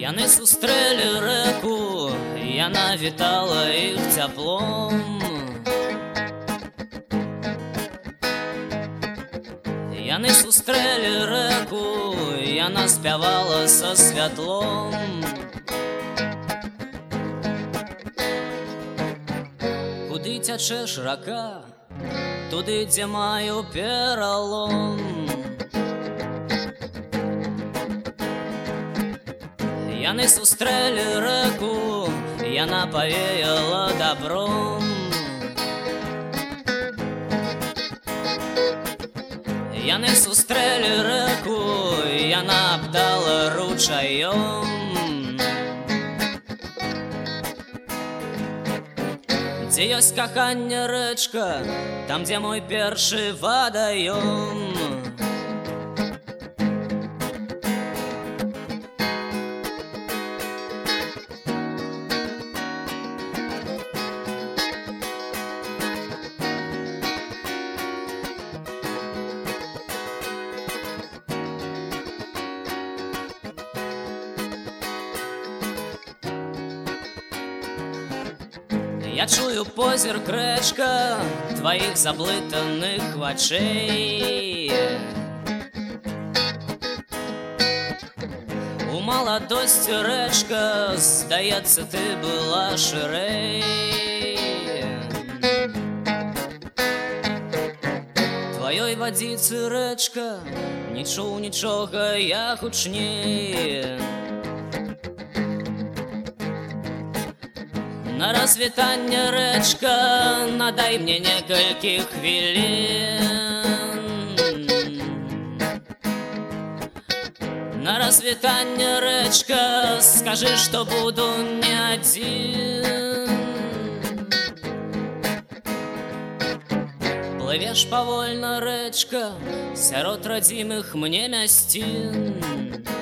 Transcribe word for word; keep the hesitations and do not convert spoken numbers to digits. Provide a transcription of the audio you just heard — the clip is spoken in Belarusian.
Яны сустрэлі рэку, яна вітала іх цяплом. Яны сустрэлі рэку, яна спявала са святлом. Куды цячэш рака, туды, дзе маю пералом. Яны сустрэлі рэку, яна павеяла добром. Яны сустрэлі рэку, яна абдала ручаём. Дзе ёсць каханне рэчка, там, дзе мой першы вадаём. Я чую позірк рэчка тваіх заблытаных вачэй. У маладосці рэчка, здаецца, ты была шырэй. Тваёй вадзіцы рэчка, не чуў нічога я гучней. На развітанне рэчка, надай мне некалькі хвілін. На развітанне рэчка, скажы, што буду не адзін. Плывеш павольна рэчка, сярод радзімых мне мясцін.